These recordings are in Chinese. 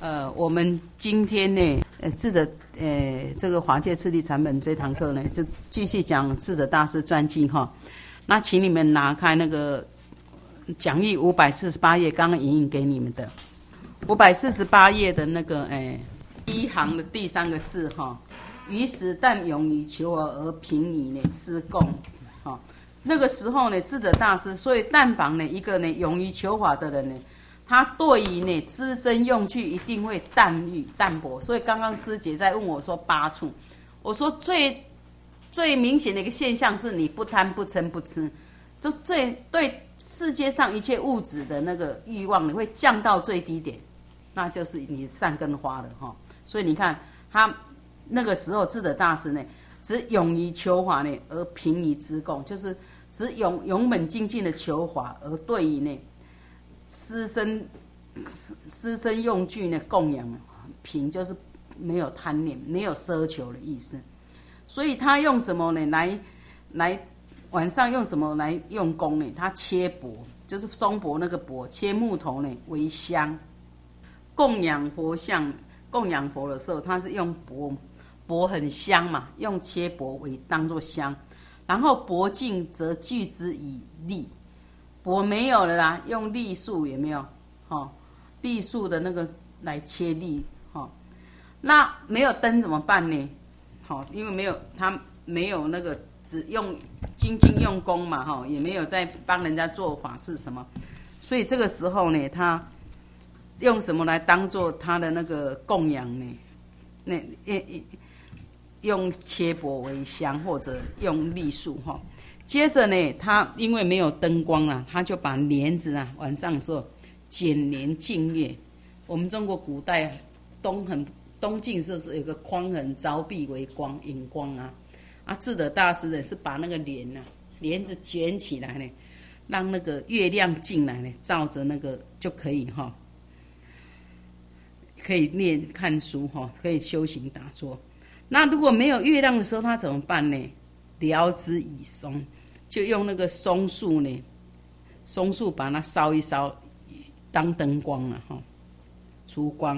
我们今天呢，智者这个法界次第禅本这堂课呢，是继续讲智者大师传记哈。那请你们拿开那个讲义548页，刚刚引引给你们的548页的那个第一行的第3个字哈。于时但勇于求而平以呢知共哈。那个时候呢，智者大师，所以但凡呢一个呢勇于求法的人呢，他对于呢资身用具一定会淡欲淡薄。所以刚刚师姐在问我说8处，我说最明显的一个现象是你不贪不嗔不痴，就对世界上一切物质的那个欲望，你会降到最低点，那就是你善根花了哈。所以你看他那个时候智者大师呢，只勇于求法呢而平于知共，就是只勇猛精进的求法，而对于呢师身用具呢供养平，就是没有贪念没有奢求的意思。所以他用什么呢来晚上用什么来用功呢？他切帛，就是松柏那个帛，切木头呢为香，供养佛像。供养佛的时候，他是用帛很香嘛，用切帛为当作香，然后帛尽则聚之以栗，帛没有了啦，用栗树有没有？栗树的那个来切栗，那没有灯怎么办呢？因为他没有那个只用精进用功嘛，也没有在帮人家做法事什么，所以这个时候呢，他用什么来当做他的那个供养呢？那用切帛为香，或者用栗树哈。接着呢，他因为没有灯光啊，他就把帘子啊，晚上的时候剪帘净月。我们中国古代东晋是不是有个匡衡凿壁为光引光啊？智者大师呢是把那个帘子卷起来呢，让那个月亮进来呢，照着那个就可以哈。可以看书可以修行打坐。那如果没有月亮的时候，他怎么办呢？疗之以松，就用那个松树呢，松树把它烧一烧，当灯光了烛光。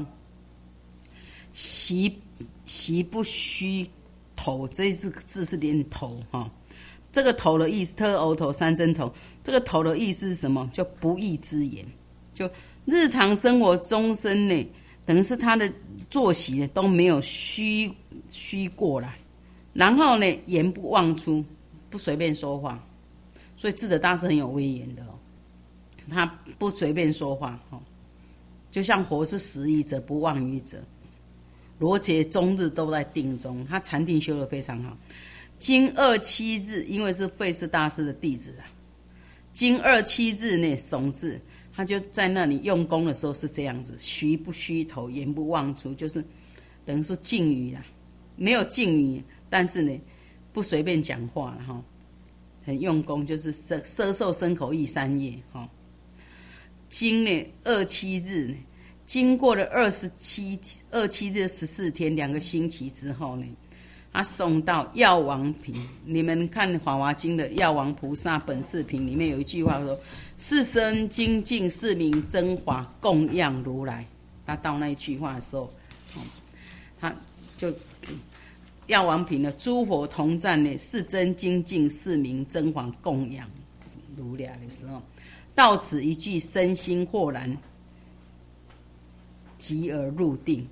习不虚头，这字是连头这个头的意思，特偶头三针头，这个头的意思是什么？就不义之言，就日常生活终身呢。等于是他的作息呢都没有虚过来，然后呢言不妄出，不随便说话。所以智者大师很有威严的他不随便说话就像佛是实义者不妄语者，罗杰终日都在定中，他禅定修得非常好。经27日，因为是费氏大师的弟子经27日呢怂至。他就在那里用功的时候是这样子，虚不虚头，言不妄出，就是等于说静语啦，没有静语，但是呢不随便讲话了很用功，就是摄受身口意3业经呢27日呢，经过了27日14天2个星期之后呢，他送到药王品。你们看《法华经》的药王菩萨本事品里面有一句话说：是身精进，是名真法供养如来。他到那一句话的时候，他就药王品的诸佛同赞呢，是真精进，是名真法供养如来的时候，到此一句身心豁然，即而入定。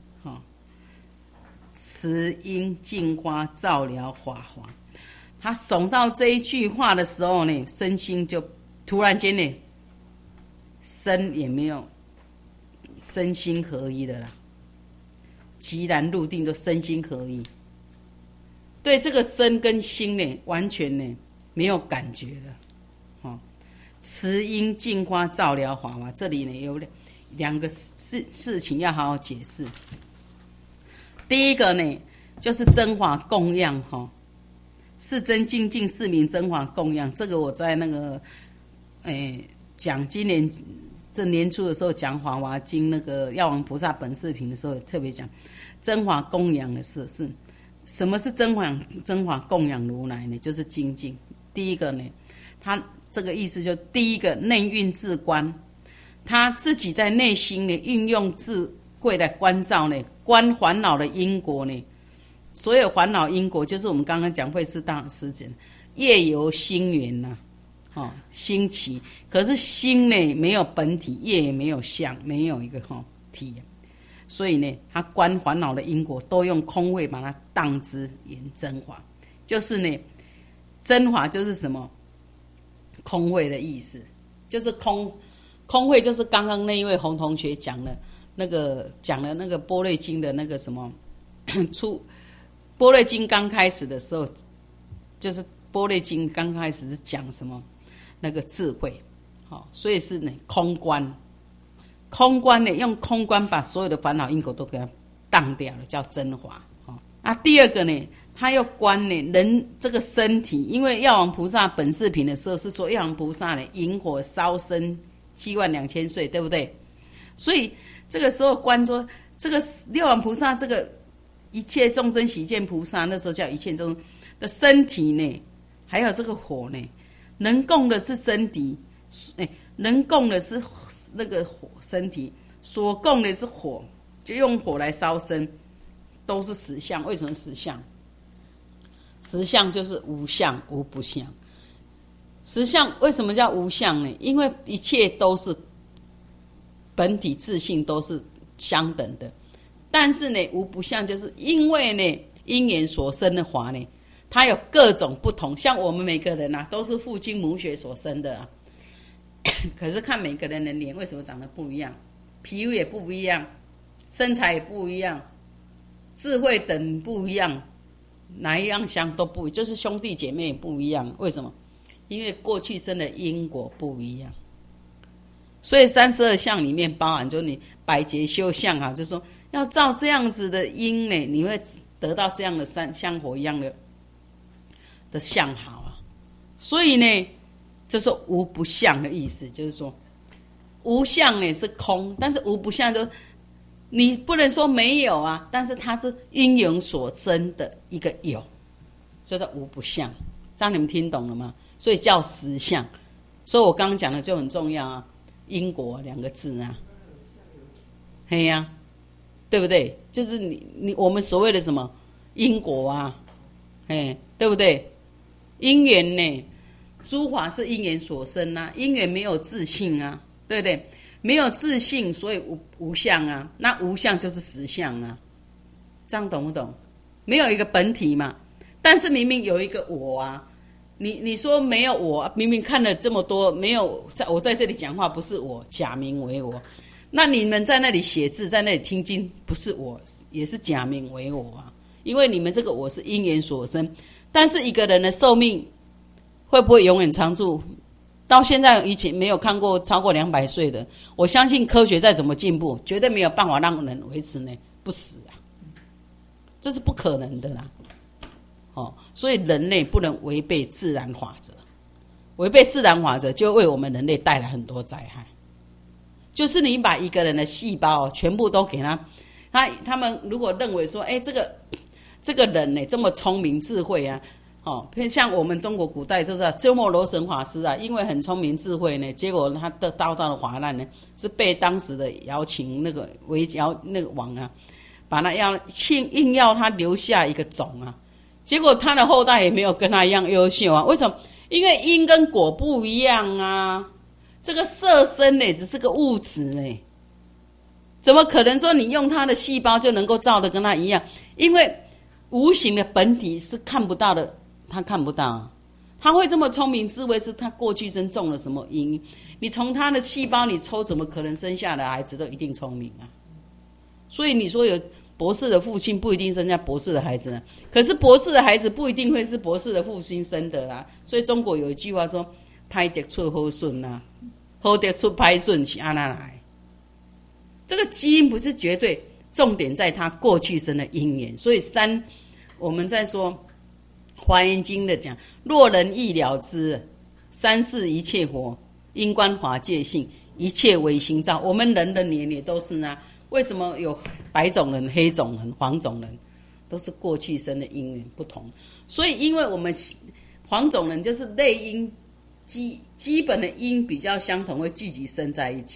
慈音净花照疗法华，他诵到这一句话的时候呢，身心就突然间呢，身也没有，身心合一的啦，寂然入定，就身心合一。对这个身跟心呢，完全呢没有感觉了。慈音净花照疗法华，这里呢有两个事情要好好解释。第一个呢，就是真法供养是真精进，是名真法供养。这个我在那个讲今年这年初的时候讲《法华经》那个药王菩萨本事品的时候，特别讲真法供养的事是什么是真法供养如来呢？就是精进。第一个呢，他这个意思就第一个内运自观，他自己在内心呢运用自会来关照呢，关烦恼的因果呢。所有烦恼因果，就是我们刚刚讲慧师大师讲，业由心缘呐，兴起。可是心呢没有本体，业也没有相，没有一个体，所以呢，他观烦恼的因果都用空慧把它当之言真法，就是呢，真法就是什么？空慧的意思，就是空慧，就是刚刚那一位洪同学讲了那个般若经的那个什么般若经刚开始的时候，就是般若经刚开始是讲什么那个智慧，所以是呢空观。空观呢，用空观把所有的烦恼因果都给它当掉了，叫真华。第二个呢，他要观呢人这个身体，因为药王菩萨本视品的时候是说药王菩萨呢引火烧身72000岁，对不对？所以这个时候观说这个药王菩萨这个一切众生喜见菩萨，那时候叫一切众生的身体呢，还有这个火呢，能供的是身体，能供的是那个火身体，所供的是火，就用火来烧身，都是实相。为什么实相？实相就是无相无不相。实相为什么叫无相呢？因为一切都是本体自性都是相等的，但是呢无不相，就是因为呢因缘所生的法呢，它有各种不同。像我们每个人啊，都是父精母血所生的啊，可是看每个人的脸为什么长得不一样，皮肤也不一样，身材也不一样，智慧等不一样，哪一样相都不一样，就是兄弟姐妹也不一样。为什么？因为过去生的因果不一样。所以32相里面包含就你百劫修相啊，就是说要照这样子的因呢，你会得到这样的香火一样的相好啊。所以呢，就是无不相的意思，就是说无相呢是空，但是无不相就你不能说没有啊，但是它是因缘所生的一个有，所以叫无不相。这样你们听懂了吗？所以叫实相。所以我刚刚讲的就很重要啊，因果2个字啊，嘿呀，对不对？就是你我们所谓的什么因果啊，嘿，对不对？因缘呢，诸法是因缘所生啊，因缘没有自性啊，对不对？没有自性，所以无相啊，那无相就是实相啊，这样懂不懂？没有一个本体嘛，但是明明有一个我啊，你说没有我，明明看了这么多，没有我在这里讲话不是我，假名为我，那你们在那里写字，在那里听经，不是我，也是假名为我啊，因为你们这个我是因缘所生。但是一个人的寿命会不会永远长住？到现在以前没有看过超过200岁的，我相信科学再怎么进步，绝对没有办法让人维持呢不死啊，这是不可能的啦。所以人类不能违背自然法则，违背自然法则就为我们人类带来很多灾害。就是你把一个人的细胞全部都给他们如果认为说，这个人呢这么聪明智慧啊，像我们中国古代就是鸠摩罗什法师啊，因为很聪明智慧呢，结果他得到的华难呢，是被当时的姚秦那个那个王啊，把他硬要他留下一个种啊，结果他的后代也没有跟他一样优秀啊。为什么？因为因跟果不一样啊。这个色身呢，只是个物质呢，怎么可能说你用他的细胞就能够造的跟他一样？因为无形的本体是看不到的，他看不到，他会这么聪明智慧，是他过去生种了什么因？你从他的细胞你抽，怎么可能生下的孩子都一定聪明啊？所以你说有博士的父亲不一定生下博士的孩子啊，可是博士的孩子不一定会是博士的父亲生的啦。所以中国有一句话说：“歹得出好孙啊，好得出歹孙是按哪来？”这个基因不是绝对，重点在他过去生的因缘。所以我们在说《华严经》的讲：“若人意了之，三世一切佛，因观法界性，一切唯心造。”我们人的年也都是呢。为什么有白种人、黑种人、黄种人？都是过去生的因缘不同。所以，因为我们黄种人就是类因基本的因比较相同，会聚集生在一起。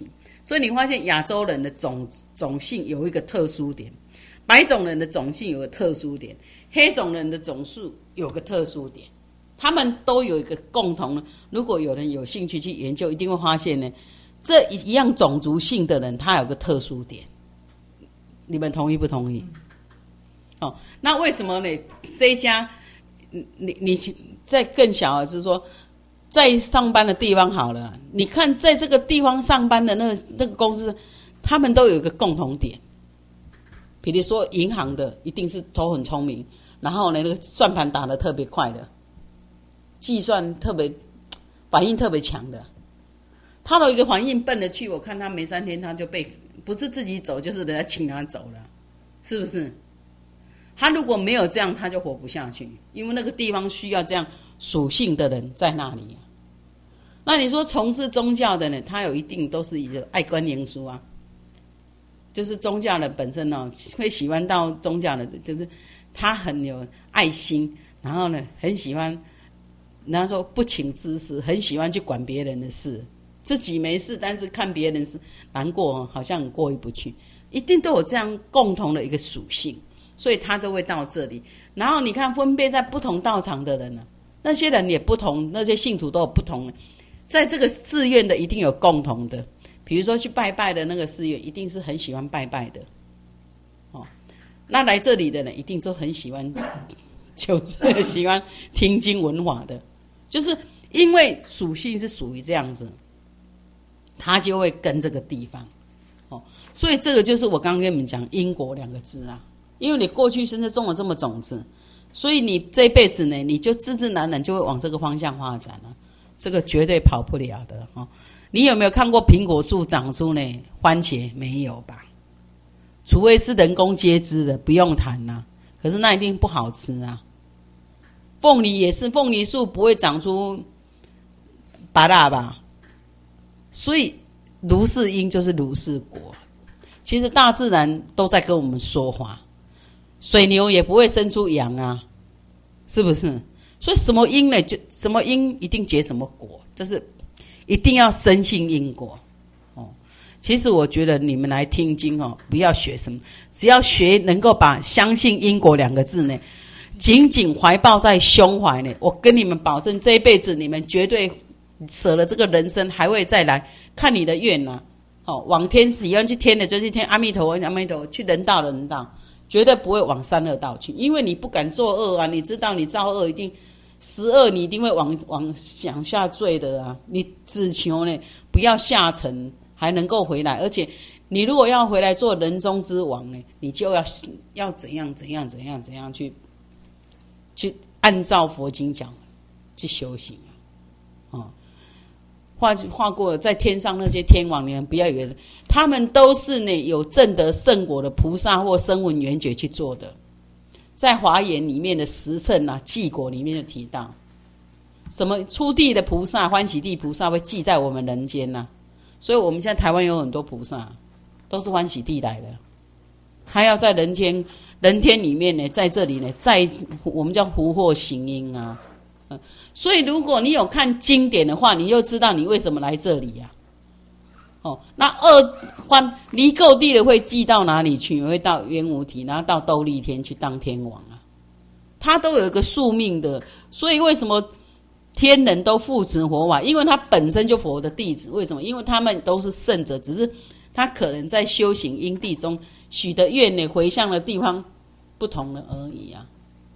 所以你发现亚洲人的种性有一个特殊点，白种人的种性有个特殊点，黑种人的种数有个特殊点，他们都有一个共同的。如果有人有兴趣去研究，一定会发现呢，这一样种族性的人，他有个特殊点。你们同意不同意？哦，那为什么呢？这一家，你在更小的是说，在上班的地方好了，你看在这个地方上班的那个公司，他们都有一个共同点。比如说银行的，一定是都很聪明，然后呢，那个算盘打得特别快的，计算特别反应特别强的。他有一个反应笨的去，我看他没3天他就被不是自己走，就是人家请他走了，是不是？他如果没有这样，他就活不下去，因为那个地方需要这样属性的人在那里啊。那你说从事宗教的呢，他有一定都是一个爱观念书啊，就是宗教的本身哦，会喜欢到宗教的，就是他很有爱心，然后呢，很喜欢，然后说不请之事，很喜欢去管别人的事。自己没事，但是看别人是难过，好像很过意不去，一定都有这样共同的一个属性，所以他都会到这里。然后你看分别在不同道场的人呢，那些人也不同，那些信徒都有不同，在这个寺院的一定有共同的，比如说去拜拜的那个寺院，一定是很喜欢拜拜的，哦，那来这里的人一定都很喜欢，就是喜欢听经闻法的，就是因为属性是属于这样子。他就会跟这个地方，哦，所以这个就是我刚刚跟你们讲因果2个字啊，因为你过去生种了这么种子，所以你这辈子呢，你就自自然然就会往这个方向发展了，这个绝对跑不了的哦。你有没有看过苹果树长出呢番茄？没有吧？除非是人工接枝的，不用谈啦，可是那一定不好吃啊。凤梨也是，凤梨树不会长出芭乐吧？所以如是因就是如是果，其实大自然都在跟我们说话，水牛也不会生出羊啊，是不是？所以什么因呢？就什么因一定结什么果，这是一定要深信因果哦。其实我觉得你们来听经哦，不要学什么，只要学能够把相信因果2个字呢，紧紧怀抱在胸怀呢，我跟你们保证，这一辈子你们绝对舍了这个人生，还会再来看你的愿啊！哦，往天喜欢去天的就去天，阿弥陀佛，阿弥陀佛，去人道的人道，绝对不会往3恶道去，因为你不敢做恶啊！你知道你造恶一定10恶，你一定会往想下坠的啊！你只求呢不要下沉，还能够回来，而且你如果要回来做人中之王呢，你就要怎样去按照佛经讲去修行啊！哦。画过在天上那些天王，你们不要以为他们都是呢有证得圣果的菩萨或声闻缘觉去做的。在华严里面的10乘啊记果里面就提到，什么初地的菩萨欢喜地菩萨会记在我们人间啊，所以我们现在台湾有很多菩萨都是欢喜地来的，他要在人天里面呢，在这里呢，在我们叫福祸行因啊。所以如果你有看经典的话，你就知道你为什么来这里啊。哦，那离垢地的会记到哪里去？会到冤无体，然后到兜率天去当天王啊。他都有一个宿命的，所以为什么天人都护持佛法？因为他本身就佛的弟子。为什么？因为他们都是圣者，只是他可能在修行因地中许的愿呢，回向的地方不同了而已啊。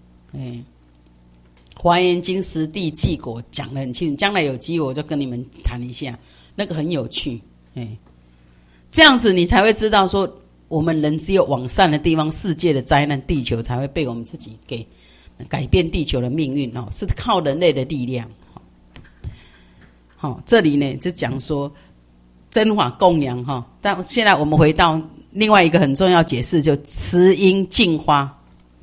华严经10地记果讲得很清楚，将来有机会我就跟你们谈一下，那个很有趣。这样子你才会知道说，我们人只有往善的地方，世界的灾难，地球才会被我们自己给改变地球的命运哦，是靠人类的力量。好，这里呢就讲说真法供养哈，但现在我们回到另外一个很重要解释，就慈音净花。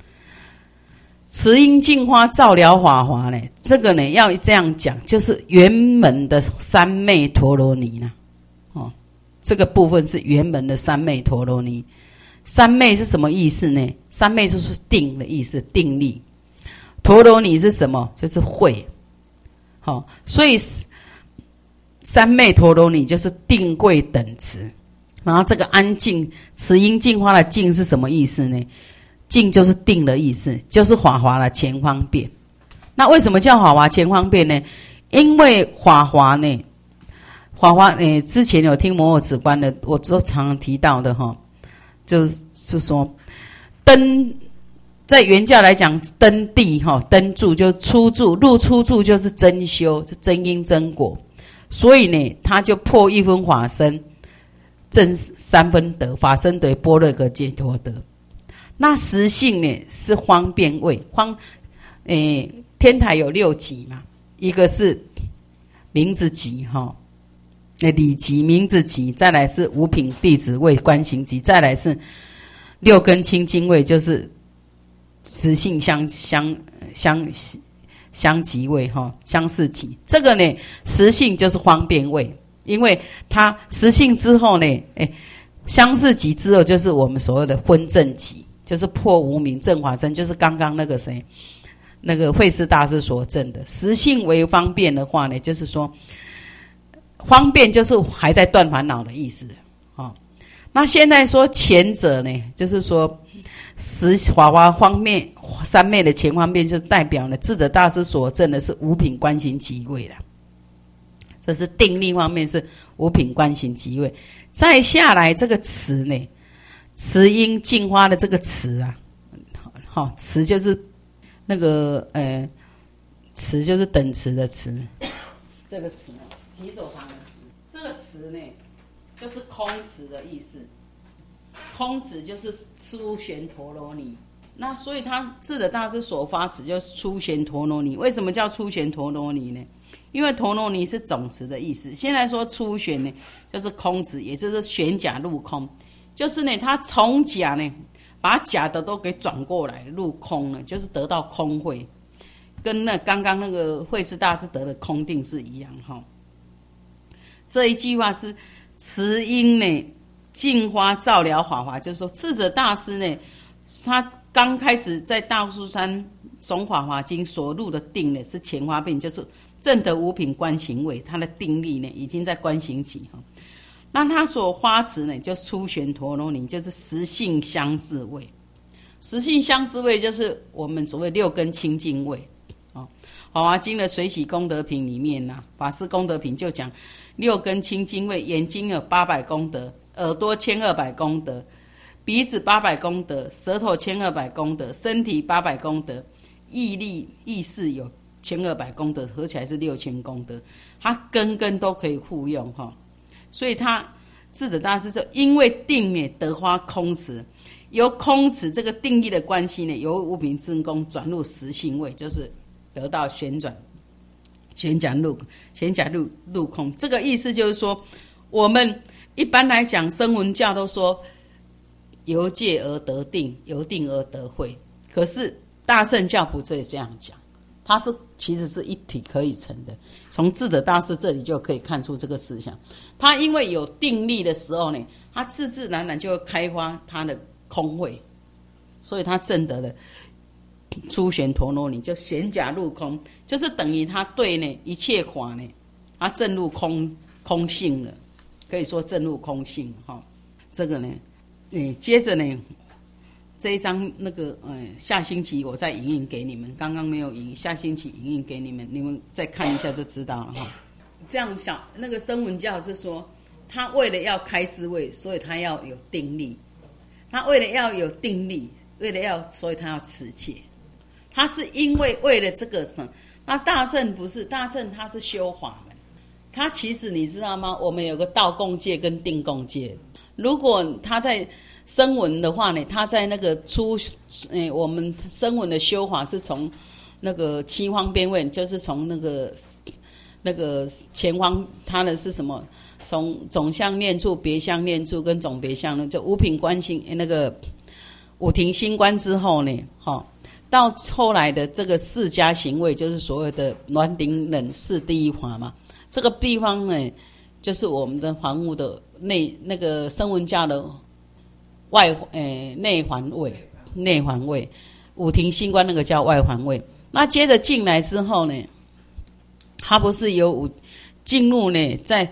慈音净花照疗法华呢，这个呢要这样讲，就是圆门的三昧陀罗尼呢。哦，这个部分是圆门的三昧陀罗尼。三昧是什么意思呢？三昧就是定的意思，定力。陀罗尼是什么？就是慧。好，所以三昧陀罗尼就是定慧等持。 然后这个安静，慈音净花的净是什么意思呢？净就是定的意思，就是法华的前方便。那为什么叫法华前方便呢？因为法华呢，法华之前有听摩诃止观的，我都常常提到的哈，就是说登，在原教来讲，登地哈，登住就出住，入出住就是真修，是真因真果。所以呢，他就破一分法身，证三分德，法身得般若格解脱德。那实性呢是方便位，天台有6级嘛，一个是名字级哈，理级、名字级，再来是五品弟子位、观行级，再来是6根清净位，就是实性相即位哈，相似级。这个呢，实性就是方便位，因为它实性之后呢，相似级之后就是我们所谓的分正级，就是破无明正法身，就是刚刚那个谁，那个慧思大师所证的。实性为方便的话呢，就是说方便就是还在断烦恼的意思哦。那现在说前者呢，就是说实法华方面三昧的前方便，就代表了智者大师所证的是五品观行即位了。这是定力方面是五品观行即位。再下来这个慈呢，慈音净花的这个慈啊，好，慈就是那个慈就是等持的慈，这个慈提手旁的慈，这个慈呢就是空慈的意思。空慈就是出玄陀罗尼，那所以他智者大师所发慈就是出玄陀罗尼。为什么叫出玄陀罗尼呢？因为陀罗尼是总持的意思。现在说出玄呢，就是空慈，也就是玄假入空，就是呢，他从假呢，把假的都给转过来入空了，就是得到空慧，跟那刚刚那个慧思大师得的空定是一样哈。这一句话是慈音呢。净花照了法华，就是说智者大师呢，他刚开始在大苏山总法华经所入的定呢是前花并，就是证得五品观行位，他的定力呢已经在观行期哈。那他所发持呢就出玄陀罗尼，就是实性相似位。实性相似位就是我们所谓6根清净位啊。法华经的随喜功德品里面呐，法师功德品就讲6根清净位，眼睛有800功德。耳朵1200功德，鼻子800功德，舌头1200功德，身体800功德，意力意识有1200功德，合起来是6000功德，它根根都可以互用哈。所以他智者大师就因为定也得花空慈，由空慈这个定义的关系呢，由五品真功转入实性位，就是得到旋假入空。这个意思就是说，我们一般来讲，声闻教都说由戒而得定，由定而得慧。可是大乘教不这样讲，它是其实是一体可以成的。从智者大师这里就可以看出这个思想。他因为有定力的时候呢，他自自然然就会开发他的空慧，所以他证得了出玄陀罗尼，就玄假入空，就是等于他对呢一切法呢，他证入空性了。可以说证入空性哈，这个呢，接着呢，这一章那个下星期我再影印给你们，刚刚没有影，下星期影印给你们，你们再看一下就知道了哈。这样想，那个声闻教是说，他为了要开智慧，所以他要有定力；他为了要有定力，所以他要持戒。他是因为了这个什么？那大乘不是，大乘他是修法门。他其实你知道吗？我们有个道共戒跟定共戒。如果他在声闻的话呢，他在那个我们声闻的修法是从那个七方便位，就是从那个前方，他的是什么？从总相念处、别相念处跟总别相念，就五品观行那个五庭心观之后呢，到后来的这个四家行位，就是所谓的暖顶忍四第一法嘛。这个地方呢，就是我们的房屋的那个声闻教的内环位，五庭心观那个叫外环位。那接着进来之后呢，它不是有进入呢，在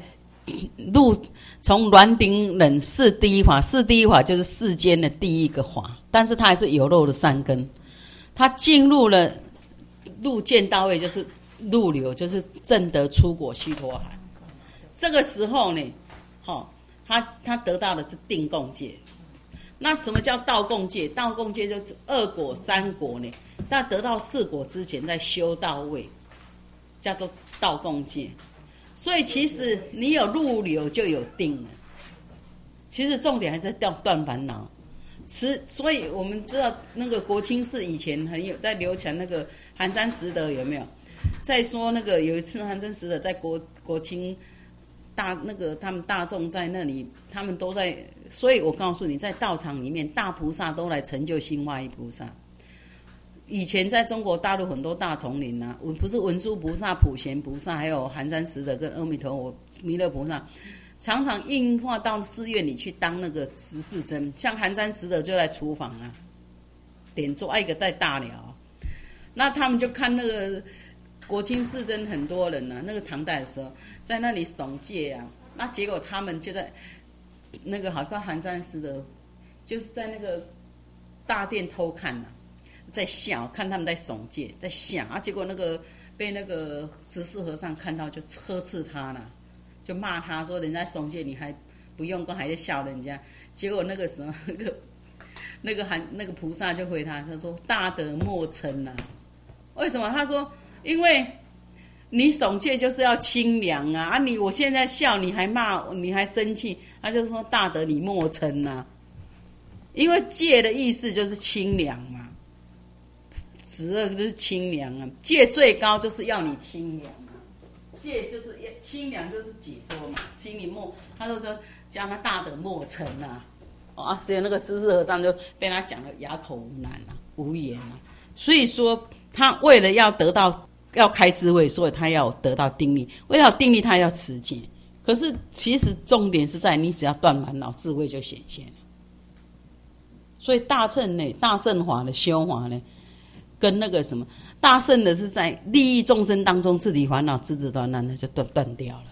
从煖丁忍四第一法，四第一法就是世间的第一个法，但是它还是有漏的三根。它进入了入见到位，就是入流，就是证得出果须陀洹。这个时候呢，他得到的是定共戒。那什么叫道共戒？道共戒就是二果三果呢，但得到四果之前再修到位，叫做道共戒。所以其实你有入流就有定了。其实重点还是断烦恼。所以我们知道那个国清寺以前很有在流传那个寒山拾得有没有？再说那个有一次寒山拾得在国清他们大众在那里，他们都在，所以我告诉你，在道场里面，大菩萨都来成就心化一菩萨。以前在中国大陆很多大丛林啊，不是文殊菩萨、普贤菩萨，还有寒山拾得跟阿弥陀佛、弥勒菩萨，常常应化到寺院里去当那个执事僧。像寒山拾得就来厨房啊，点做一个在大寮，那他们就看那个国清寺真很多人啊，那个唐代的时候在那里守戒啊，那结果他们就在那个好像寒山拾得，就是在那个大殿偷看啊。在笑，看他们在守戒，在笑啊！结果被那个执事和尚看到，就呵斥他了，就骂他说：“人家守戒，你还不用功，还在笑人家。”结果那个时候，那个菩萨就回他，他说：“大德莫嗔啊！为什么？他说：因为你守戒就是要清凉啊！我现在笑，你还骂，你还生气，他就说：大德你莫嗔啊！因为戒的意思就是清凉嘛。”十二就是清凉啊，戒最高就是要你清凉啊，戒就是清凉，就是解脱嘛。心里他就说叫他大德莫嗔啊，所以那个知识和尚就被他讲得哑口无言啊，无言啊。所以说他为了要开智慧，所以他要得到定力，为了定力他要持戒。可是其实重点是在你只要断烦恼，智慧就显现了。所以大乘法的修法呢，跟那个什么大圣的是在利益众生当中，自己烦恼自自断断的就断掉了。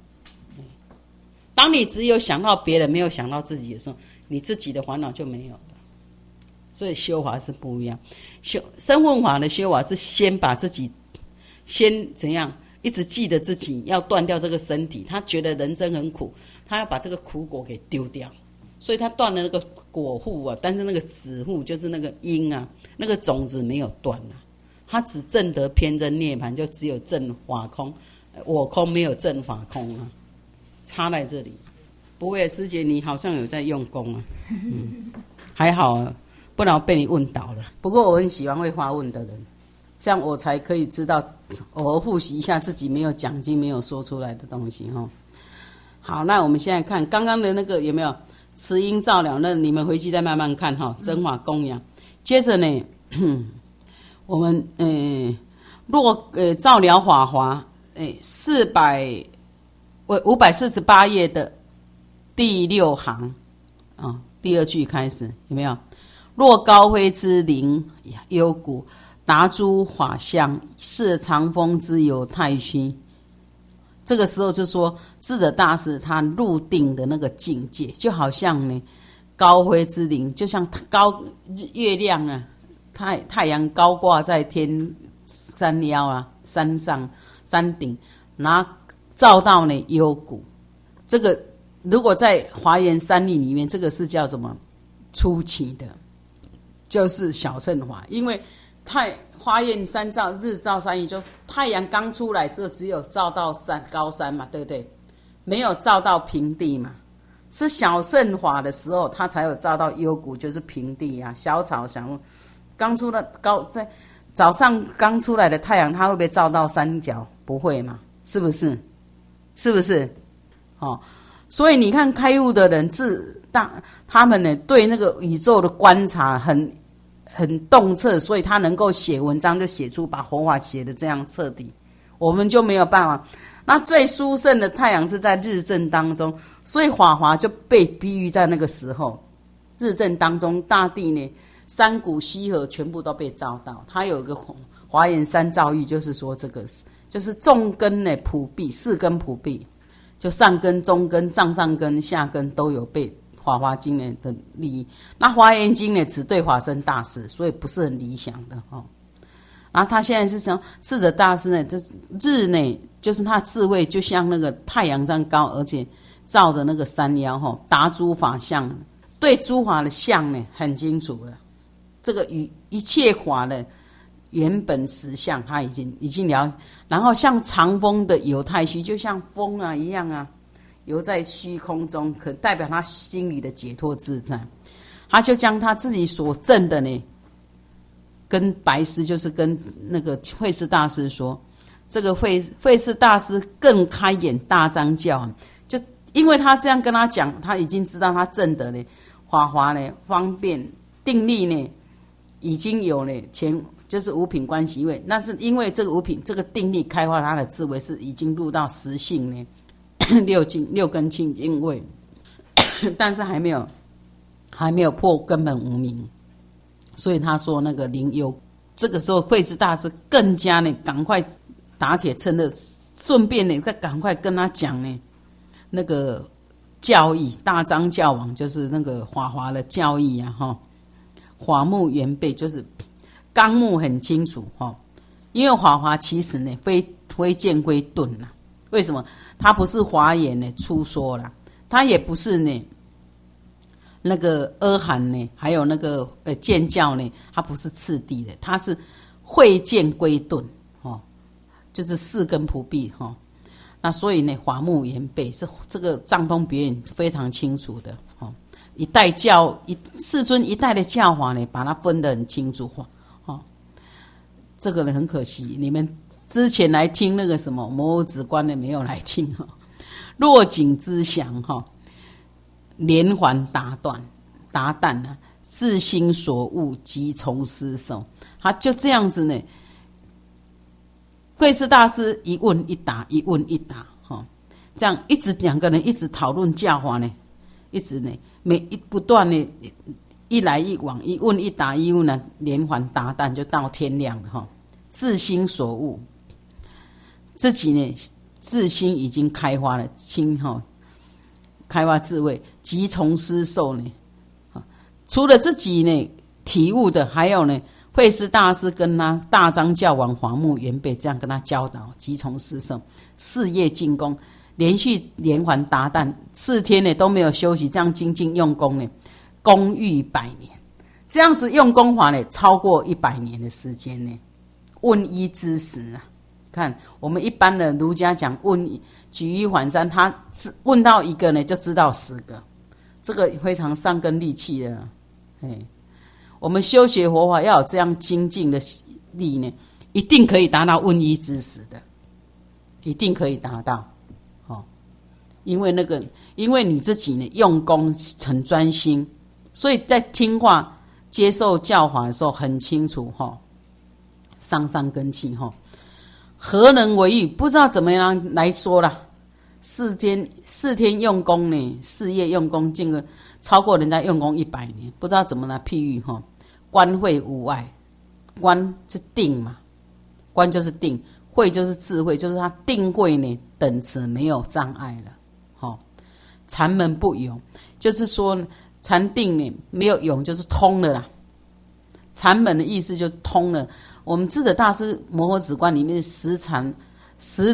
当你只有想到别人，没有想到自己的时候，你自己的烦恼就没有了。所以修法是不一样，声闻法的修法是先把自己怎样，一直记得自己要断掉这个身体，他觉得人生很苦，他要把这个苦果给丢掉，所以他断了那个果护啊，但是那个子护就是那个因啊，那个种子没有断啊，他只证得偏真涅槃，就只有证法空，我空没有证法空啊，差在这里。不会，师姐你好像有在用功啊，还好啊，不然我被你问倒了。不过我很喜欢会发问的人，这样我才可以知道，偶尔复习一下自己没有讲经、没有说出来的东西哈。好，那我们现在看刚刚的那个有没有慈音照了？那你们回去再慢慢看哈。真法供养，接着呢，我们照了法华548页的第6行啊，第2句开始有没有？若高飞之灵幽谷，达诸法相，是长风之有太虚。这个时候就说智者大师他入定的那个境界，就好像呢高飞之灵，就像月亮啊，太阳高挂在山腰啊，山上山顶，然后照到呢幽谷。这个如果在华严三力里面，这个是叫什么？初期的，就是小乘法。因为华严三照，日照三益，就太阳刚出来时候只有照到高山嘛，对不对？没有照到平地嘛。是小乘法的时候，它才有照到幽谷，就是平地啊，小草小木。刚出来在早上刚出来的太阳，它会不会照到山脚？不会嘛？是不是？是不是？所以你看开悟的人他们呢对那个宇宙的观察很洞彻，所以他能够写文章就写出把佛法写的这样彻底，我们就没有办法。那最殊胜的太阳是在日正当中，所以法华就被比喻在那个时候，日正当中，大地呢山谷溪河全部都被照到。他有一个华严三照喻，就是说这个就是众根呢普毕，四根普毕。 就上根、中根、上根、下根都有被法华经呢的利益。那华严经呢，只对法身大士，所以不是很理想的哈。然后他现在是讲智者大师呢，这日呢，就是他智慧就像那个太阳这样高，而且照着那个山腰哈，达诸法相，对诸法的相呢很清楚了。这个与一切法的原本实相，他已经了解。然后像长风的游太虚，就像风啊一样啊，游在虚空中，可代表他心里的解脱自在。他就将他自己所证的呢，跟白师，就是跟那个慧师大师说，这个慧师大师更开眼大张教，就因为他这样跟他讲，他已经知道他证得呢法华呢方便定力呢已经有了前就是五品关系位，那是因为这个五品这个定力开发他的智慧是已经入到实性呢六根清净位，但是还没有破根本无明，所以他说那个灵幽。这个时候慧师大师更加呢赶快打铁趁热，顺便呢再赶快跟他讲呢那个教义，大张教网就是那个法华的教义啊哈，法目原备就是纲目很清楚哈。因为法华其实呢非见归顿啦，为什么？它不是华严呢粗说啦，它也不是呢那个阿含呢，还有那个见教呢，它不是次第的，它是会见归顿哦，就是四根普闭哈。那所以呢，法目原备是这个藏通别人非常清楚的哦。世尊一代的教法呢，把它分得很清楚化哦。这个人很可惜，你们之前来听那个什么摩诃止观的没有来听哈。若井之详哈，连环达旦啊，自心所悟即从师受。他就这样子呢，慧师大师一问一答，一问一答哈，这样一直两个人一直讨论教法呢，一直呢不断的一来一往，一问一答，一问呢连环达旦，就到天亮了哈。自心所悟，自己呢自心已经开发了心哈，开发智慧，即从师受呢。除了自己呢体悟的，还有呢慧师大师跟他大张教王法目原备这样跟他教导，即从师受，4夜进功，连续连环达旦，4天呢都没有休息，这样精进用功呢，功逾100年，这样子用功法呢超过100年的时间呢。问一之时啊，看我们一般的儒家讲举一反三，他问到一个呢就知道10个，这个非常上根利器的。我们修学佛法要有这样精进的力呢，一定可以达到问一之时的，一定可以达到。因为你自己呢用功很专心，所以在听话接受教法的时候很清楚上根器何能为喻？不知道怎么样来说啦。4天用功呢，4夜用功，这个超过人家用功100年，不知道怎么来譬喻观慧无碍，观是定嘛，观就是定，慧就是智慧，就是他定慧呢等持没有障碍了。禅门不涌，就是说禅定呢没有涌，就是通了啦。禅门的意思就通了。我们智者大师摩诃止观里面十禅十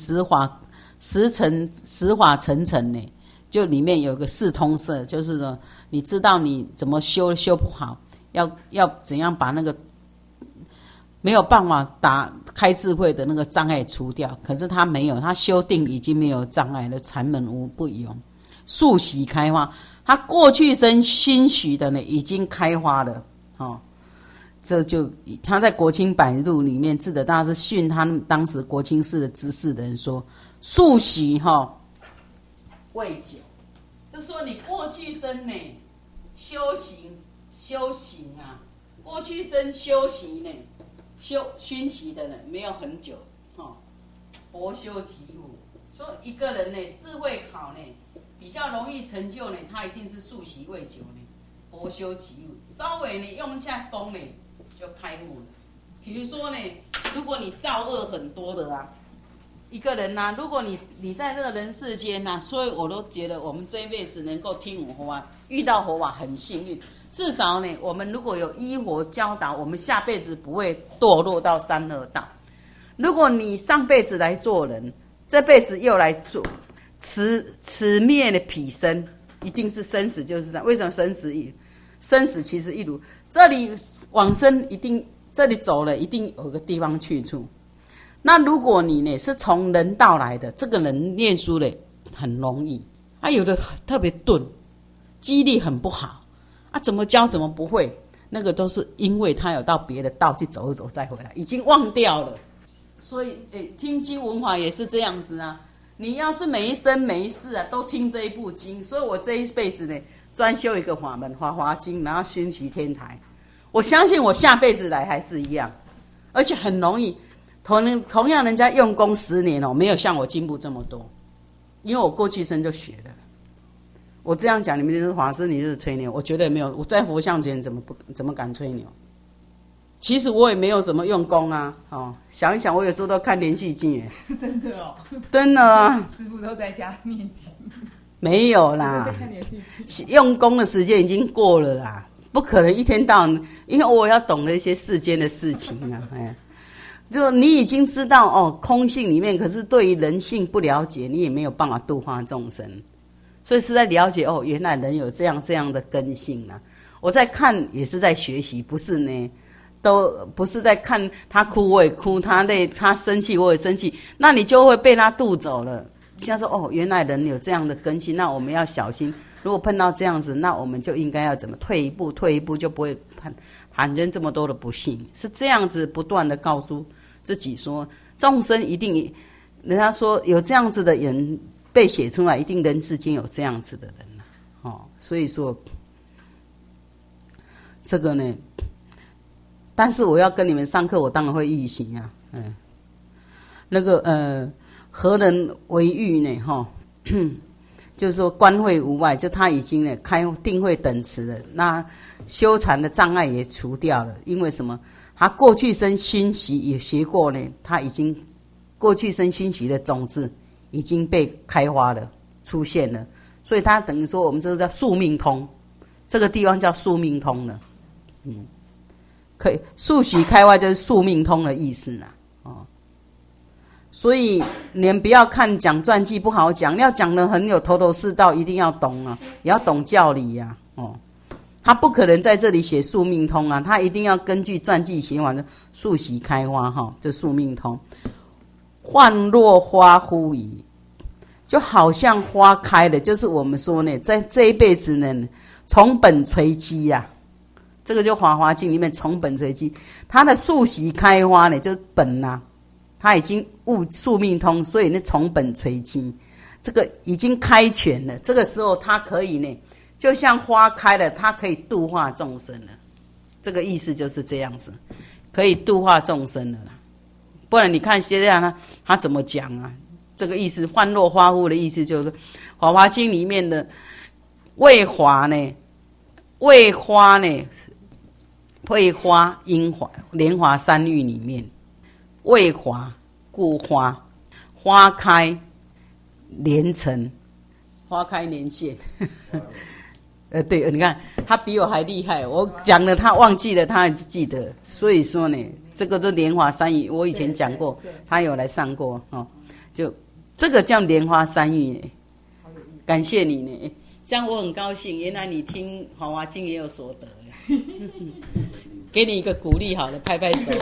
法层层呢，就里面有个四通摄，就是说你知道你怎么修不好，要怎样把那个没有办法打开智慧的那个障碍除掉。可是他没有，他修定已经没有障碍了，禅门无不涌，速喜开花。他过去生心许的呢已经开花了。这就他在国清百录里面，智者大师训他们当时国清寺的知识的人说，速喜未久，就说你过去生呢修行啊，过去生修行呢熏习的人没有很久薄修己悟。说一个人呢智慧好呢比较容易成就呢，他一定是速习未久呢，薄修己悟，稍微呢用一下功呢就开悟了。比如说呢，如果你造恶很多的啊， 一个人呐、如果你在这个人世间呐、所以我都觉得我们这一辈子能够听佛法，遇到佛法很幸运。至少呢，我们如果有依佛教导，我们下辈子不会堕落到三恶道。如果你上辈子来做人，这辈子又来做此灭的彼生，一定是生死就是这样。为什么生死其实一如，这里往生一定，这里走了一定有个地方去处。那如果你呢是从人道来的，这个人念书的很容易，有的特别钝，记忆力很不好怎么教怎么不会，那个都是因为他有到别的道去走一走再回来，已经忘掉了。所以听经闻法也是这样子啊，你要是每一生每一世都听这一部经，所以我这一辈子呢专修一个法门《华华经》，然后熏习天台，我相信我下辈子来还是一样，而且很容易。同样人家用功10年没有像我进步这么多，因为我过去生就学的。我这样讲，你们就是法师，你就是吹牛，我绝对没有。我在佛像前怎么敢吹牛？其实我也没有什么用功啊。想一想，我有时候都看连续剧耶。 真的哦， 真的啊。 师父都在家念经。 没有啦，用功的时间已经过了啦，不可能一天到晚，因为我要懂得一些世间的事情啊。就你已经知道空性里面，可是对于人性不了解，你也没有办法度化众生。所以是在了解原来人有这样的根性啊。我在看也是在学习，不是呢，都不是在看他哭我也哭，他累他生气我也生气，那你就会被他渡走了。像说原来人有这样的根性，那我们要小心。如果碰到这样子，那我们就应该要怎么退一步就不会产生这么多的不幸。是这样子不断的告诉自己说，众生一定，人家说有这样子的人被写出来，一定人世间有这样子的人所以说这个呢，但是我要跟你们上课，我当然会预习啊。那个何人为欲呢？就是说观慧无碍，就他已经呢开定慧等持了，那修禅的障碍也除掉了。因为什么？他过去生熏习也学过呢，他已经过去生熏习的种子已经被开花了，出现了，所以他等于说我们这个叫宿命通，这个地方叫宿命通了。可以宿习开花就是宿命通的意思啊。所以你们不要看讲传记不好讲，要讲得很有头头是道，一定要懂啊，也要懂教理啊。他不可能在这里写宿命通啊，他一定要根据传记写完的宿习开花就宿命通。幻若花乎矣，就好像花开了，就是我们说呢，在这一辈子呢，从本垂基啊，这个就《华华经》里面从本垂基，它的宿习开花呢，就是本啊。他已经悟宿命通，所以那从本垂基，这个已经开全了。这个时候他可以呢，就像花开了，他可以度化众生了。这个意思就是这样子，可以度化众生了啦。不然你看现在他怎么讲啊？这个意思，幻若花乎的意思就是，《华华经》里面的为华呢，为花呢，为花因华莲华三喻里面。为华故花，花开莲成，花开莲现。对，你看他比我还厉害，我讲了他忘记了，他还记得。所以说呢，这个是莲华三喻，我以前讲过，他有来上过就这个叫莲花三喻。感谢你呢，这样我很高兴。原来你听《华华经》也有所得，给你一个鼓励，好了，拍拍手。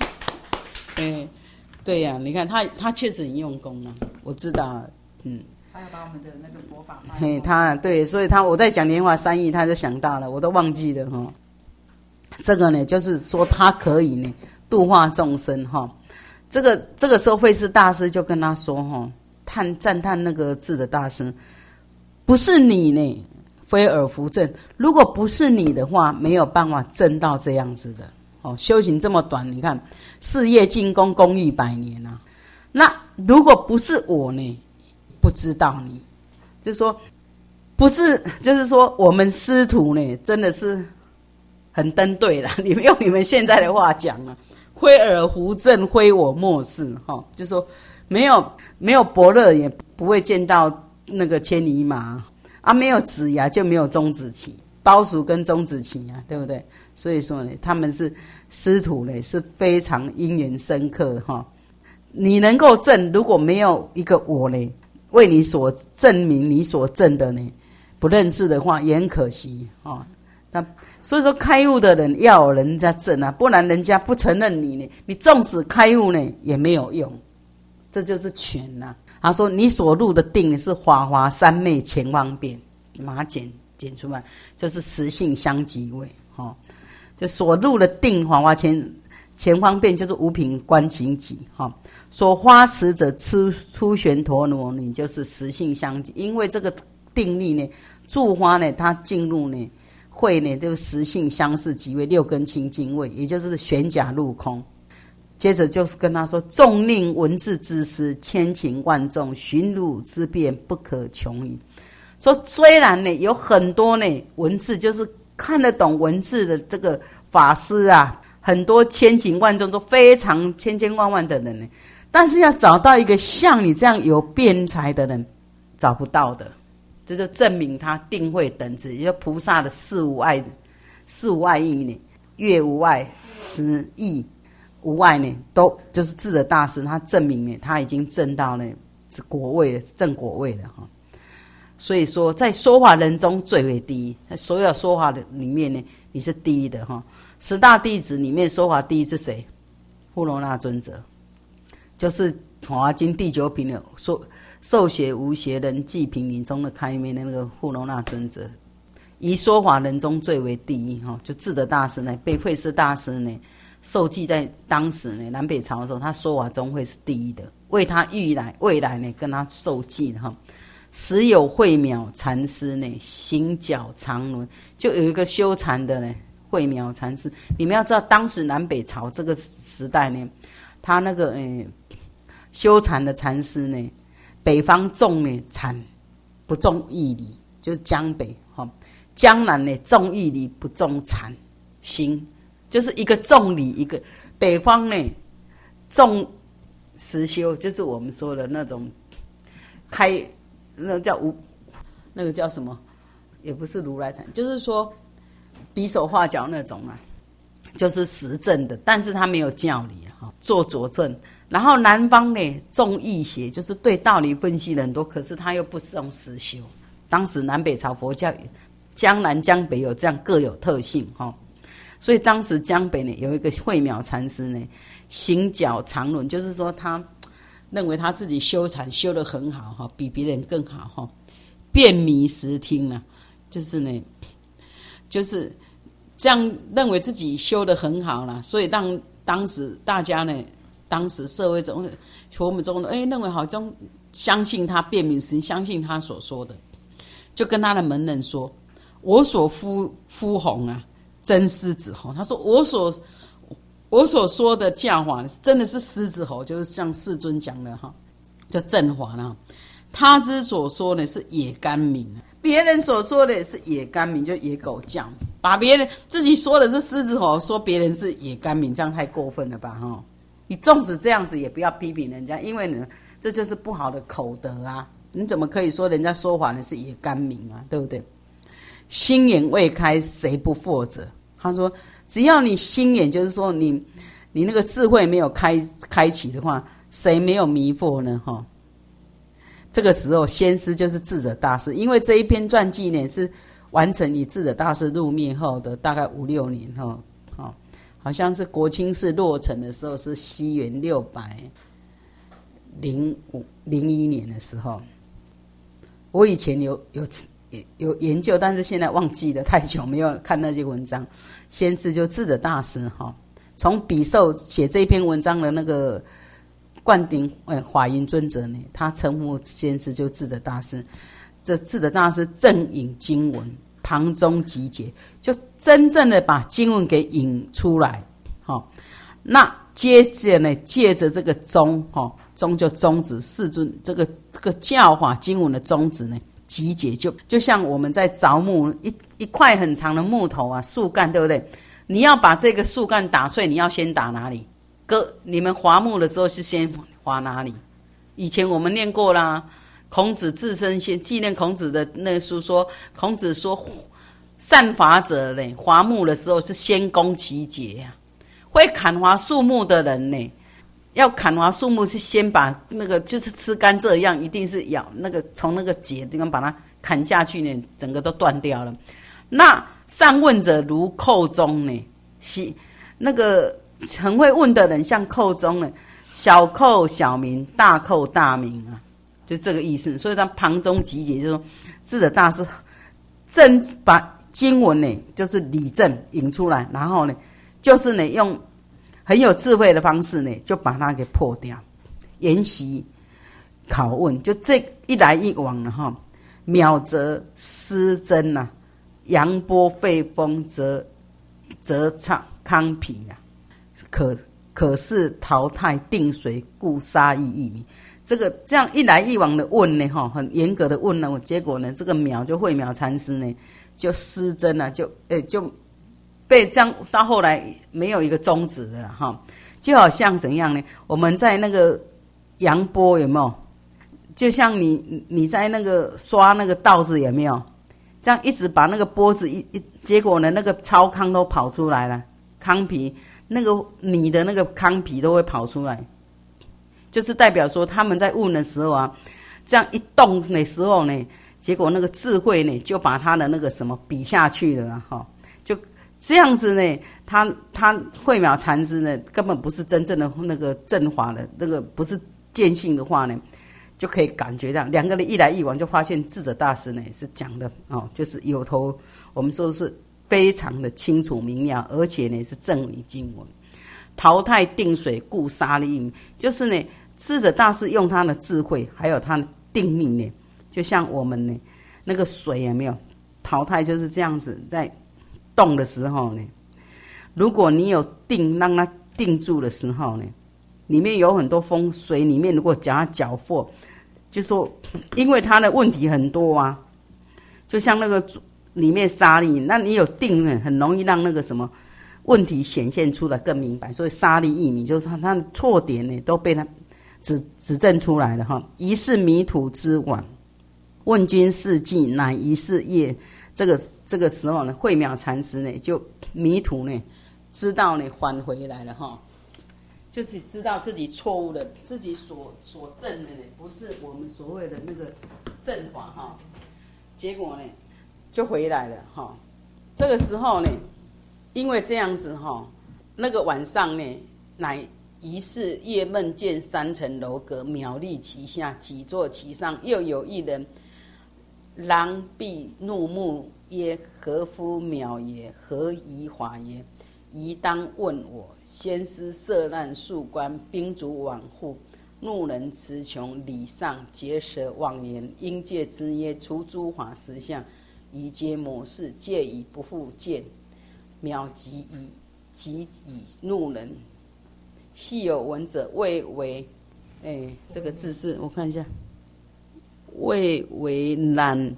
对呀，你看他确实很用功啊，我知道， 他要把我们的那个佛法他对，所以我在讲莲华三喻，他就想到了，我都忘记了这个呢，就是说他可以呢度化众生这个时候慧思大师就跟他说赞叹那个智的大师，不是你呢，非尔弗正，如果不是你的话，没有办法证到这样子的。修行这么短，你看事业进功，功逾100年啊。那如果不是我呢，不知道你，就是说不是，就是说我们师徒呢，真的是很登对了。你们用你们现在的话讲啊，非尔弗正，非我莫是就是说没有伯乐也不会见到那个千里马啊，没有子牙就没有钟子期，包叔跟钟子期啊，对不对？所以说呢，他们是师徒呢，是非常因缘深刻哈。你能够证，如果没有一个我呢，为你所证明你所证的呢，不认识的话也很可惜啊。那所以说开悟的人要有人家证啊，不然人家不承认你呢，你纵使开悟呢也没有用，这就是权呐。他说你所入的定是法华三昧前方便，把它剪出来，就是实性相即位哦。就所入的定法华前方便就是五品观行己哈。所花持者出旋陀罗尼就是实性相即，因为这个定力呢，住花呢，它进入呢会呢就实性相似即位六根清净位，也就是玄假入空。接着就是跟他说，众令文字之师，千情万众，寻汝之变不可穷矣。说虽然呢有很多呢文字，就是看得懂文字的这个法师啊，很多千情万众都非常千千万万的人呢，但是要找到一个像你这样有辩才的人，找不到的。这就证明他定慧等值，也就菩萨的四无碍义呢，乐无碍，持义无碍呢，都就是智者大师，他证明呢，他已经证到呢果位正果位了哈。所以说，在说法人中最为第一，在所有说法的里面呢，你是第一的哈。十大弟子里面说法第一是谁？富罗那尊者，就是《华经》第9品的受学无学人寂平林中的开面的那个富罗那尊者，以说法人中最为第一哈。就智德大师呢，被慧师大师呢受记在当时呢南北朝的时候，他说法中会是第一的，为他未来呢跟他受记的哈。时有慧邈禅师呢，行脚常轮，就有一个修禅的呢，慧邈禅师。你们要知道，当时南北朝这个时代呢，他那个修禅的禅师呢，北方重呢禅，不重义理，就是江北哈；江南呢重义理，不重禅行，就是一个重理，一个北方呢重实修，就是我们说的那种开。那个叫什么？也不是如来禅，就是说比手画脚那种啊，就是实证的，但是他没有教理哈，做佐证。然后南方呢重义学，就是对道理分析的很多，可是他又不重实修。当时南北朝佛教江南江北有这样各有特性哈，所以当时江北呢有一个慧邈禅师呢，行脚常轮，就是说他认为他自己修禅修得很好哈，比别人更好哈，辨迷识听啊，就是呢，就是这样认为自己修得很好啦，所以让当时大家呢，当时社会中佛门中的认为好像相信他辨迷识听，相信他所说的，就跟他的门人说：“我所敷弘啊，真狮子吼。”他说：“我所说的教法真的是狮子吼，就是像世尊讲的哈，叫正法啦。他之所说呢是野干民，别人所说的是野干民，就野狗叫，把别人自己说的是狮子吼，说别人是野干民，这样太过分了吧哈！你纵使这样子，也不要批评人家，因为呢，这就是不好的口德啊！你怎么可以说人家说法呢是野干民啊？对不对？心眼未开，谁不惑者？他说。只要你心眼，就是说你那个智慧没有开启的话，谁没有迷惑呢？哈，这个时候先师就是智者大师，因为这一篇传记呢是完成以智者大师入灭后的大概5、6年哈，好像是国清寺落成的时候是西元601年的时候。我以前有研究，但是现在忘记了，太久没有看那些文章。先是就智者大师哈，从比寿写这篇文章的那个灌顶华严尊者呢，他称呼先是就智者大师。这智者大师正引经文，旁中集结，就真正的把经文给引出来。好，那接着呢，借着这个宗哈，宗就宗旨世尊这个教法经文的宗旨呢。集结就像我们在凿木一块很长的木头啊，树干对不对？你要把这个树干打碎，你要先打哪里？你们划木的时候是先划哪里？ 以前我们念过啦，孔子自身先纪念孔子的那个书说，孔子说善伐者呢，伐木的时候是先攻其节啊。会砍伐树木的人呢，要砍伐树木是先把那个就是吃甘蔗一样，一定是咬那个从那个节地方把它砍下去呢，整个都断掉了。那善问者如寇钟呢，那个很会问的人像寇钟呢，小寇小民，大寇大民啊，就这个意思。所以他旁中集结，就是说智者大师正把经文呢，就是理证引出来，然后呢，就是呢用很有智慧的方式呢，就把它给破掉，研习拷问，就这一来一往了哈。渺则失真呐，扬波废风则康脾呀，可是淘汰定水，故杀意一米。这样一来一往的问呢，哈，很严格的问呢，结果呢，这个慧邈禅师呢就失真了，就被这样到后来没有一个宗旨的哈，就好像怎样呢？我们在那个扬波有没有？就像你在那个刷那个稻子有没有？这样一直把那个波子结果呢，那个糙糠都跑出来了，糠皮那个你的那个糠皮都会跑出来，就是代表说他们在问的时候啊，这样一动的时候呢，结果那个智慧呢就把他的那个什么比下去了哈，就这样子呢，他慧邈禅师呢根本不是真正的那个正法的那个不是见性的话呢。就可以感觉到两个人一来一往，就发现智者大师呢是讲的哦，就是有头，我们说是非常的清楚明了，而且呢是正理经文。淘汰定水，故杀力，就是呢智者大师用他的智慧，还有他的定力呢，就像我们呢那个水有没有淘汰，就是这样子在动的时候呢，如果你有定让它定住的时候呢，里面有很多风水里面如果将它搅和。就说，因为他的问题很多啊，就像那个里面沙粒，那你有定呢，很容易让那个什么问题显现出来更明白。所以沙粒一米，就是他的错点呢都被他指正出来了哈。疑是迷途之晚，问君事迹，乃疑是夜。这个时候呢，慧邈禅师呢就迷途呢，知道呢返回来了哈。就是知道自己错误的，自己所证的呢，不是我们所谓的那个正法哈。结果呢，就回来了哈。这个时候呢，因为这样子哈，那个晚上呢，乃疑是夜梦见三层楼阁，渺立其下，几坐其上，又有一人狼狽怒目，曰：何夫渺也？何以法也？宜当问我。先师色难数官，兵卒往户，怒人词穷，礼上结舌妄言，应戒之曰：除诸法实相，宜皆模式，戒以不复见。渺即以怒人。昔有闻者谓为，这个字是我看一下，谓为懒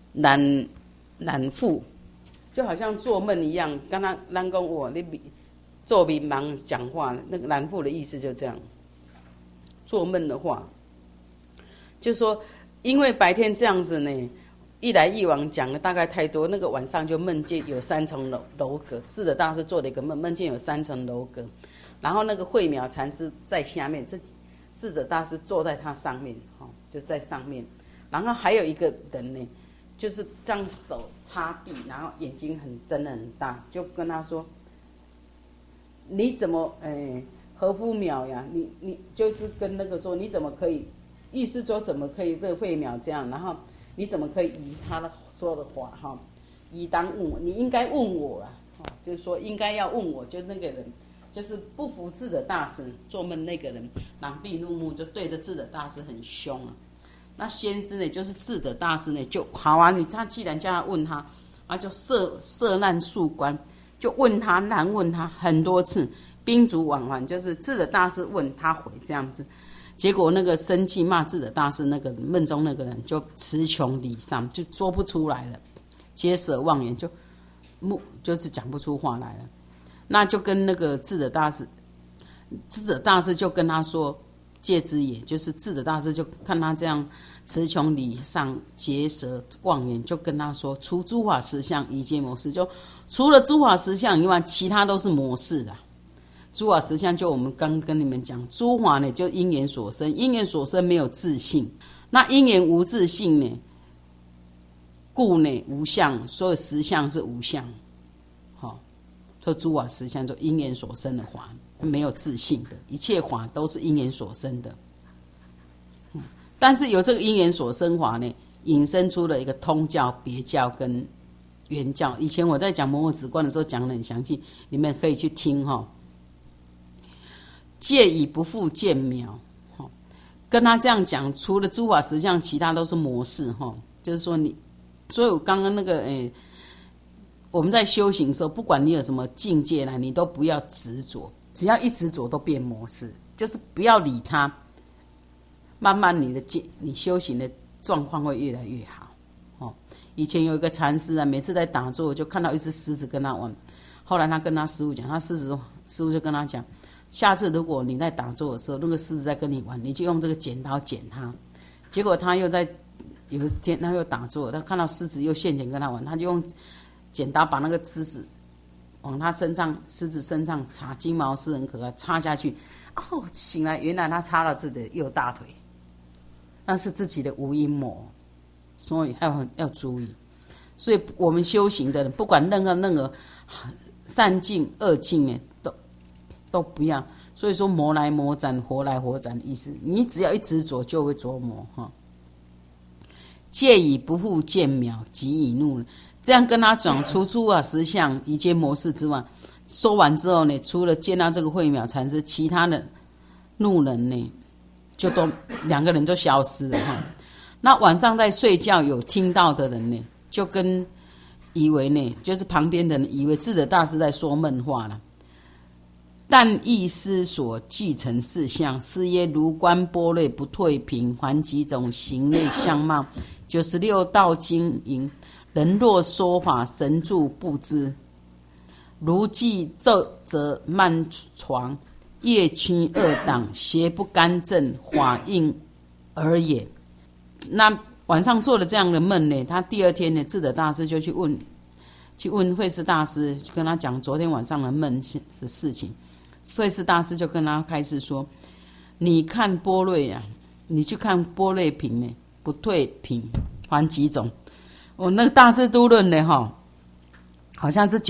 妇，就好像做梦一样。刚刚咱讲我你做迷茫讲话，那个懒妇的意思就这样。做梦的话，就说因为白天这样子呢，一来一往讲的大概太多，那个晚上就梦见有三层楼阁。智者大师做了一个梦，梦见有三层楼阁，然后那个慧邈禅师在下面，智者大师坐在他上面，就在上面，然后还有一个人呢，就是这样手插臂，然后眼睛睁得很大，就跟他说。你怎么何夫渺呀？你就是跟那个说，你怎么可以？意思说怎么可以这个慧邈这样？然后你怎么可以以他的说的话哈，以当问我？你应该问我啊，就是说应该要问我，就那个人就是不服智者大师做梦那个人，狼狽怒目，就对着智者大师很凶啊。那先师呢，就是智者大师呢，就好啊，他既然叫他问他，他就设难数官。就问他难问他很多次，兵卒往还，就是智者大师问他回这样子，结果那个生气骂智者大师那个梦中那个人就词穷理善，就说不出来了，结舌妄言，就是讲不出话来了。那就跟那个智者大师就跟他说， 戒之也，就是智者大师就看他这样词穷理上结舌妄言，就跟他说：除诸法实相，一切模式。就除了诸法实相以外，其他都是模式的。诸法实相就我们刚跟你们讲，诸法呢就因缘所生，因缘所生没有自性，那因缘无自性呢，故呢无相，所以实相是无相。好，这诸法实相就因缘所生的法，没有自性的，一切法都是因缘所生的。但是有这个因缘所生法呢，引申出了一个通教、别教跟原教。以前我在讲摩诃止观的时候讲得很详细，你们可以去听哈。戒以不复见苗，跟他这样讲，除了诸法实相，其他都是模式哈。就是说你，所以我刚刚那个我们在修行的时候，不管你有什么境界来，你都不要执着，只要一执着都变模式，就是不要理它。慢慢你修行的状况会越来越好。哦，以前有一个禅师啊，每次在打坐就看到一只狮子跟他玩，后来他跟他师父讲，师父就跟他讲，下次如果你在打坐的时候，那个狮子在跟你玩，你就用这个剪刀剪它。结果他又在有一天他又打坐，他看到狮子又现前跟他玩，他就用剪刀把那个狮子往他身上，狮子身上插，金毛狮很可爱，插下去。哦，醒来原来他插了自己的右大腿。那是自己的无阴魔，所以要注意。所以我们修行的人，不管任何善境恶境呢，都不要。所以说魔来魔斩，活来活斩的意思，你只要一执着就会着魔哈。戒以不复见苗，即以怒人。这样跟他讲，除诸法实相一切模式之外，说完之后呢，除了见到这个慧邈禅师，其他的怒人呢，就都两个人就消失了哈。那晚上在睡觉有听到的人呢，就跟以为呢，就是旁边的人以为智者大师在说梦话了。但意思所继承事相，是曰如观般若不退贫，还几种形类相貌，96道经营，人若说法神助不知，如既奏则漫床，夜曲二党，邪不干正，法应而也。那晚上做了这样的梦呢，他第二天呢，智者大师就去问慧思大师，就跟他讲昨天晚上的梦的事情。慧思大师就跟他开始说：你看般若呀，你去看般若品呢，不退品还几种？那个大智度论呢，哈，好像是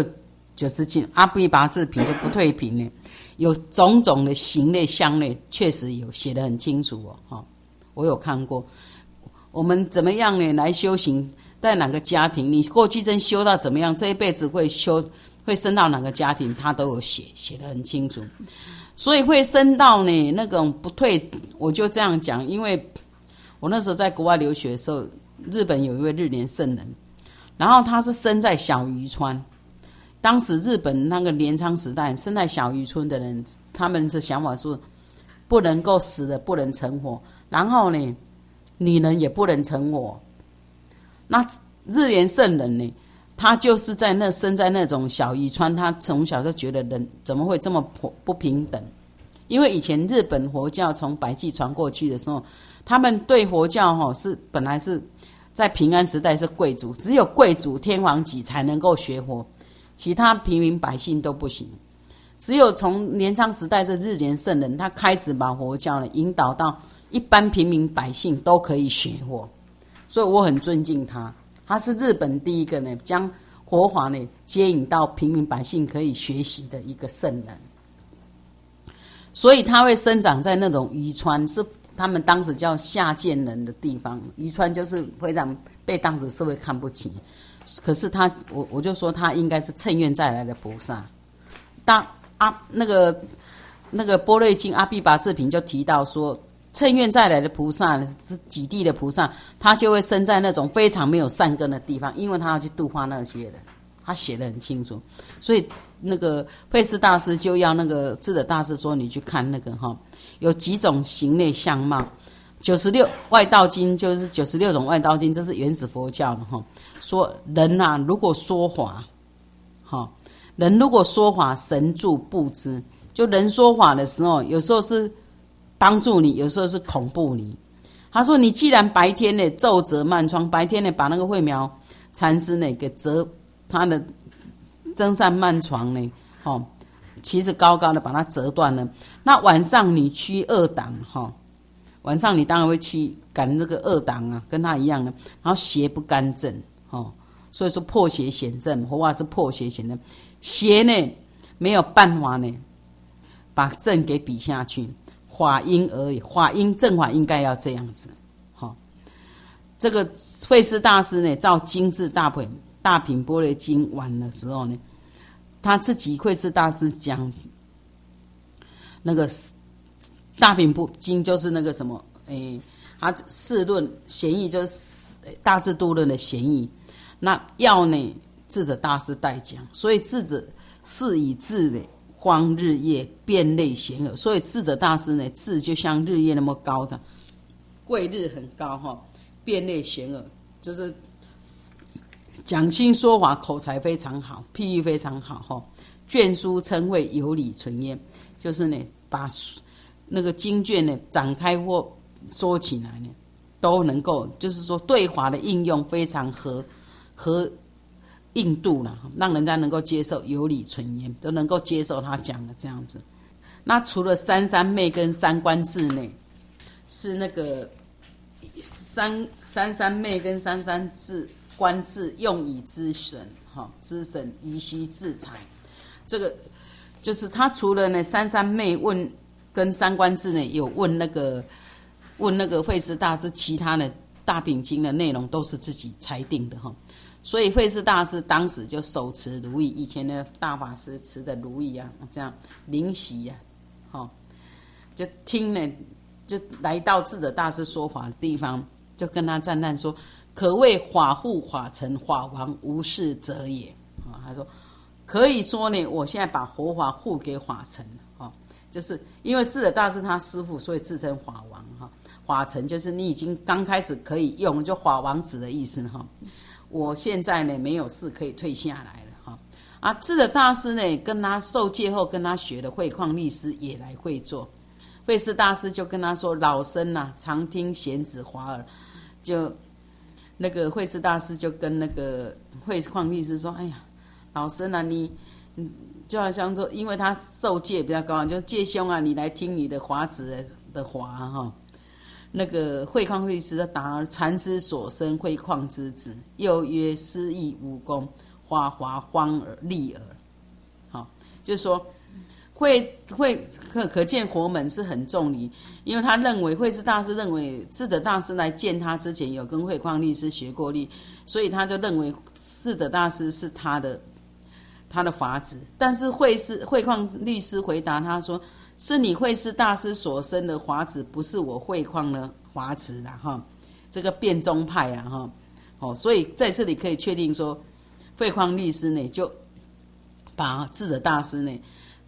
96、97，阿鞞跋致品就不退品呢。有种种的形类相类，确实有写得很清楚哦。我有看过。我们怎么样呢？来修行，在哪个家庭？你过去真修到怎么样？这一辈子会升到哪个家庭？他都有写得很清楚。所以会升到呢那种不退，我就这样讲，因为我那时候在国外留学的时候，日本有一位日莲圣人，然后他是生在小渔村。当时日本那个镰仓时代，生在小渔村的人，他们的想法是不能够死的，不能成活，然后呢，女人也不能成活。那日莲圣人呢，他就是生在那种小渔村，他从小就觉得人怎么会这么不平等？因为以前日本佛教从百济传过去的时候，他们对佛教本来是在平安时代是贵族，只有贵族天皇级才能够学佛。其他平民百姓都不行，只有从镰仓时代这日莲圣人，他开始把佛教呢引导到一般平民百姓都可以学佛，所以我很尊敬他。他是日本第一个呢将佛法呢接引到平民百姓可以学习的一个圣人，所以他会生长在那种渔村，是他们当时叫下贱人的地方。渔村就是非常被当时社会看不起。可是我就说他应该是乘愿再来的菩萨。那个般若经阿鞞跋致品就提到说，乘愿再来的菩萨是几地的菩萨，他就会生在那种非常没有善根的地方，因为他要去度化那些人，他写得很清楚。所以那个慧思大师就要那个智者大师说，你去看那个有几种形类相貌。96外道经就是96种外道经，这是原始佛教的说人啊，如果说法，人如果说法，神助不知。就人说法的时候，有时候是帮助你，有时候是恐怖你。他说：“你既然白天呢皱折漫疮，白天呢把那个慧苗禅师呢给折他的真善漫床呢，其实高高的把它折断了。那晚上你驱恶党，晚上你当然会去赶这个恶党啊，跟他一样的。然后邪不干正，所以说破邪显正，佛法是破邪显正。邪呢没有办法呢把正给比下去。”法应而已，正法应该要这样子。这个慧思大师呢，照精致大品般若经完的时候呢，他自己慧思大师讲那个大品经就是那个什么，他释论贤义就是大智度论的贤义，那要呢智者大师代讲，所以智者是以智的。光日夜变类显尔，所以智者大师呢，智就像日夜那么高的，贵日很高变类显尔，就是讲经说法口才非常好，譬喻非常好卷书称谓有理存焉，就是呢把那个经卷呢展开或说起来呢，都能够就是说对法的应用非常合印度啦，让人家能够接受，有理存焉，都能够接受他讲的这样子。那除了三三昧跟三观智呢，是那个三三昧跟三三观智用以知神，知神宜须自裁。这个就是他除了呢三三昧问跟三观智呢，有问那个慧思大师，其他的大品经的内容都是自己裁定的所以慧思大师当时就手持如意，以前的大法师持的如意啊，这样灵犀啊，就听呢，就来到智者大师说法的地方，就跟他赞叹说：“可谓法护法成，法王无事者也。”他说可以说呢，我现在把佛法护给法成就是因为智者大师他师父，所以自称法王法成就是你已经刚开始可以用，就法王子的意思我现在呢没有事可以退下来了智者大师呢跟他受戒后跟他学的慧旷律师也来会坐，慧思大师就跟他说：“老僧常听贤子华耳。”就那个慧思大师就跟那个慧旷律师说：“哎呀，老僧你就好像说，因为他受戒比较高，就戒兄你来听你的华子的华那个慧旷律师的答：“禅师所生，慧旷之子。又曰：师亦无功，华华荒而利耳。”就是说，可见佛门是很重礼，因为他认为慧思大师认为智者大师来见他之前有跟慧旷律师学过律，所以他就认为智者大师是他的法子。但是慧旷律师回答他说：“是你慧思大师所生的华子，不是我慧旷的华子啦这个辩宗派所以在这里可以确定说，慧旷律师呢就把智者大师呢，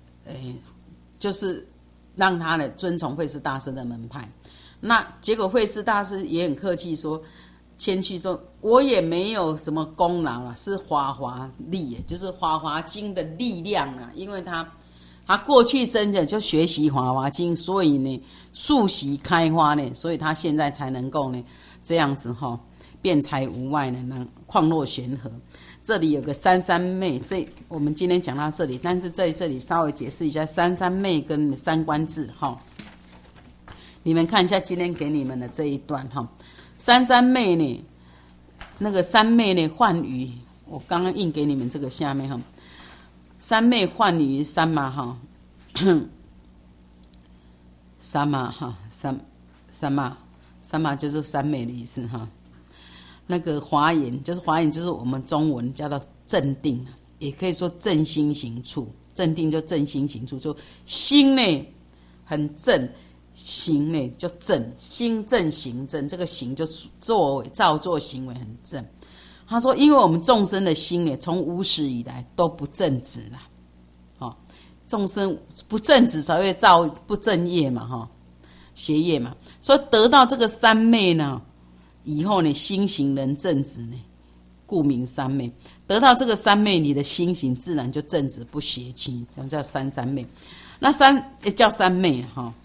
就是让他呢遵从慧思大师的门派。那结果慧思大师也很客气说，谦虚说：“我也没有什么功劳是华华力，就是华华经的力量因为他过去生的就学习华华经，所以呢素习开花呢，所以他现在才能够呢这样子辩才无碍呢，能旷若悬河。”这里有个三三昧，我们今天讲到这里，但是在这里稍微解释一下三三昧跟三观智你们看一下今天给你们的这一段三三昧呢，那个三昧呢幻语，我刚刚印给你们这个下面三昧幻语三嘛三嘛三嘛就是三昧的意思那个华严就是我们中文叫做正定，也可以说正心行处，正定就正心行处，就心呢很正，行呢就正，心正行正，这个行就造作行为很正。他说因为我们众生的心呢从无始以来都不正直众生不正直才会造不正业嘛邪业嘛，所以得到这个三昧呢以后呢心行能正直呢，故名三昧。得到这个三昧，你的心行自然就正直不邪气，这样叫三昧。那也叫三昧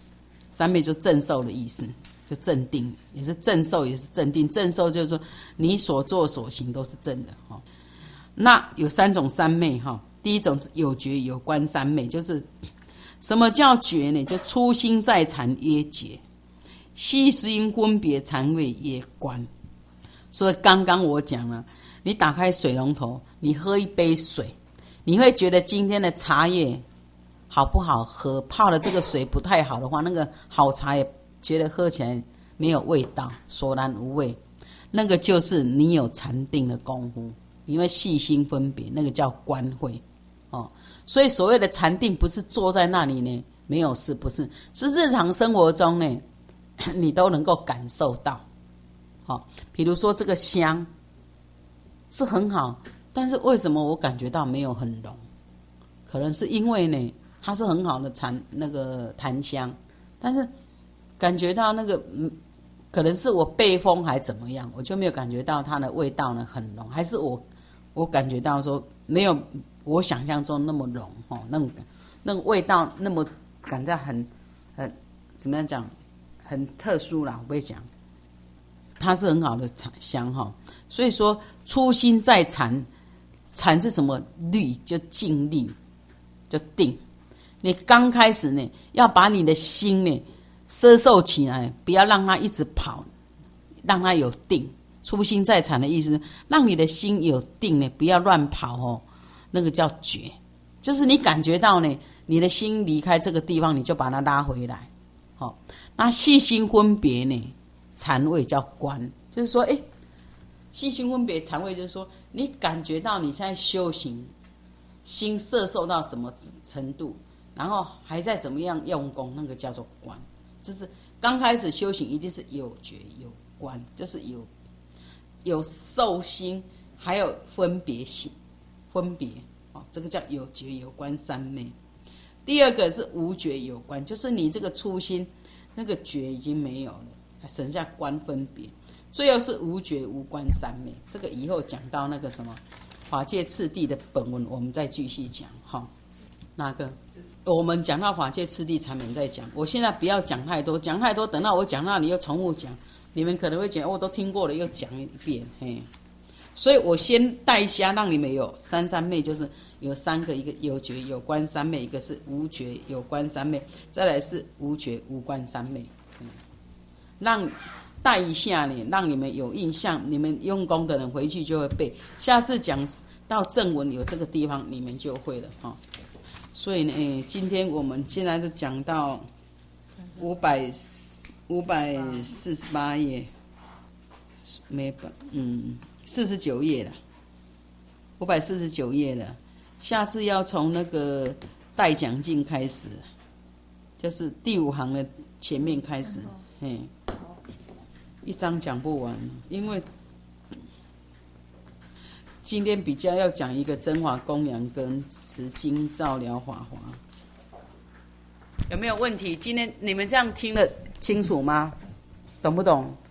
三昧就正受的意思，就正定，也是正受，也是正定。正受就是说你所作所行都是正的哈。那有3种三昧哈，第一种是有觉有观三昧，就是什么叫觉呢？就初心在禅曰觉，细心分别禅味曰观。所以刚刚我讲了，你打开水龙头，你喝一杯水，你会觉得今天的茶叶好不好喝？泡的这个水不太好的话，那个好茶也觉得喝起来没有味道，索然无味。那个就是你有禅定的功夫，你会细心分别，那个叫观慧哦。所以所谓的禅定不是坐在那里呢没有事，不是，是日常生活中呢你都能够感受到。好，比如说这个香是很好，但是为什么我感觉到没有很浓？可能是因为呢它是很好的檀香，但是感觉到那个可能是我背风还怎么样，我就没有感觉到它的味道呢很浓，还是我感觉到说没有我想象中那么浓哦，那个味道那么感觉很怎么样讲，很特殊啦，我不会讲。它是很好的香哈，所以说初心在禅，禅是什么虑？就静虑，就定。你刚开始呢，要把你的心呢摄受起来，不要让它一直跑，让它有定。初心在禅的意思，让你的心有定呢，不要乱跑哦。那个叫觉，就是你感觉到呢，你的心离开这个地方，你就把它拉回来。好，那细心分别呢？禅味叫观，就是说，细心分别禅味，就是说，你感觉到你现在修行，心摄受到什么程度，然后还在怎么样用功，那个叫做观。就是刚开始修行，一定是有觉有观，就是有受心，还有分别心，分别哦，这个叫有觉有观三昧。第二个是无觉有观，就是你这个初心，那个觉已经没有了。省下观分别，最后是无觉无观三昧。这个以后讲到那个什么法界次第的本文，我们再继续讲哈。哪个？我们讲到法界次第禅门再讲。我现在不要讲太多，讲太多等到我讲到你又重复讲，你们可能会讲我都听过了，又讲一遍嘿。所以我先带一下，让你们有三昧，就是有3个，一个有觉有观三昧，一个是无觉有观三昧，再来是无觉无观三昧。让带一下呢，让你们有印象，你们用功的人回去就会背。下次讲到正文有这个地方，你们就会了哈。所以呢，今天我们现在就讲到548页，没49页了，549页了。下次要从那个带讲经开始，就是第5行的前面开始。一章讲不完，因为今天比较要讲一个真华供养跟持经照疗法华，有没有问题？今天你们这样听得清楚吗？懂不懂？